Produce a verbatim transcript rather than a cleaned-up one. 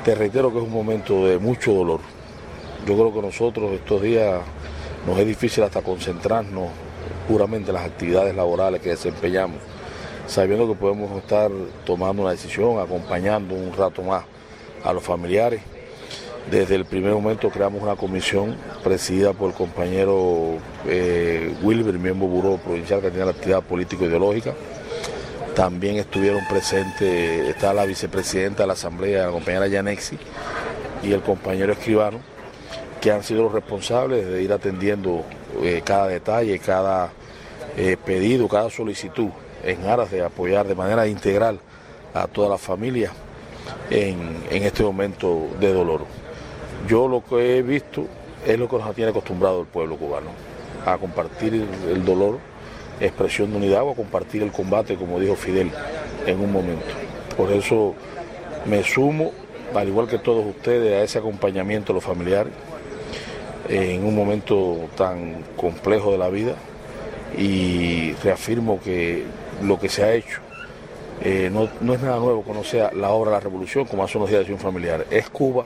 Te reitero que es un momento de mucho dolor. Yo creo que nosotros estos días nos es difícil hasta concentrarnos puramente en las actividades laborales que desempeñamos, sabiendo que podemos estar tomando una decisión, acompañando un rato más a los familiares. Desde el primer momento creamos una comisión presidida por el compañero eh, Wilber, miembro del Buró Provincial que tiene la actividad político-ideológica. También estuvieron presentes, está la vicepresidenta de la Asamblea, la compañera Yanexi, y el compañero Escribano, que han sido los responsables de ir atendiendo eh, cada detalle, cada eh, pedido, cada solicitud, en aras de apoyar de manera integral a toda la familia en, en este momento de dolor. Yo lo que he visto es lo que nos tiene acostumbrado el pueblo cubano, a compartir el, el dolor, expresión de unidad, o a compartir el combate, como dijo Fidel en un momento. Por eso me sumo, al igual que todos ustedes, a ese acompañamiento a los familiares en un momento tan complejo de la vida, y reafirmo que lo que se ha hecho eh, no, no es nada nuevo que no sea la obra de la revolución, como hace unos días decía un familiar, es Cuba